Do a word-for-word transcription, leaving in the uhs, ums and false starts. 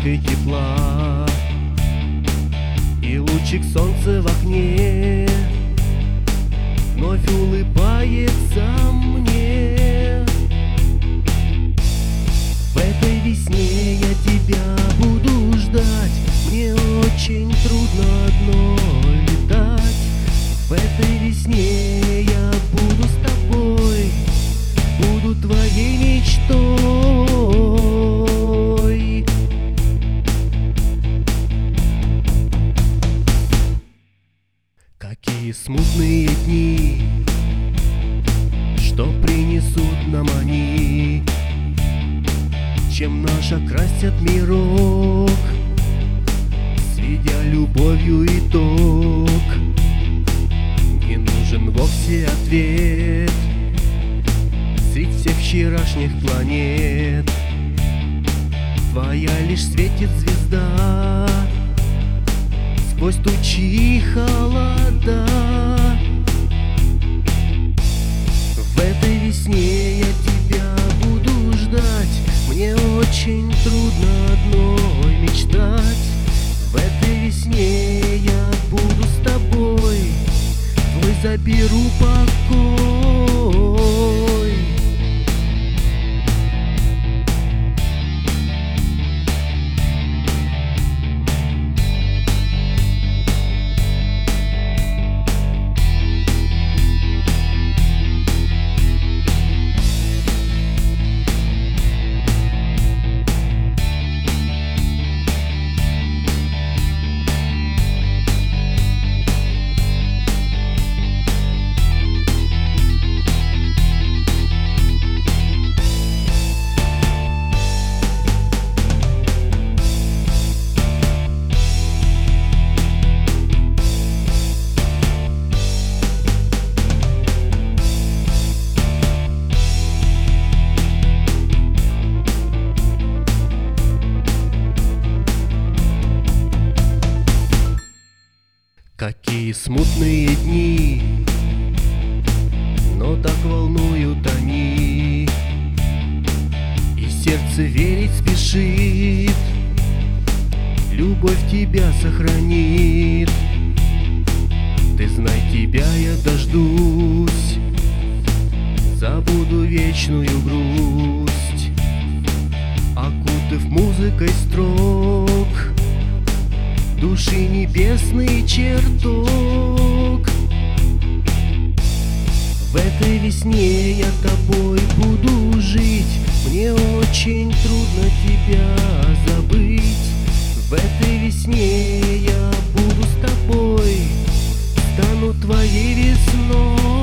ложкой тепла, и лучик солнца в окне вновь улыбается мне. В этой весне я тебя буду ждать, мне очень трудно одной летать. В этой весне я буду с тобой, буду твоей мечтой. Какие смутные дни, что принесут нам они, чем наш окрасят мирок, сведя любовью итог. Не нужен вовсе ответ средь всех вчерашних планет. Твоя лишь светит звезда сквозь тучи и холода. В этой весне я тебя буду ждать, мне очень трудно одной мечтать. В этой весне я буду с тобой, твой заберу покой. Какие смутные дни, но так волнуют они, и сердце верить спешит, любовь тебя сохранит. Ты знай, тебя я дождусь, забуду вечную грусть, окутав музыкой строк души небесный чертог. В этой весне я тобой буду жить, мне очень трудно тебя забыть. В этой весне я буду с тобой, стану твоей весной.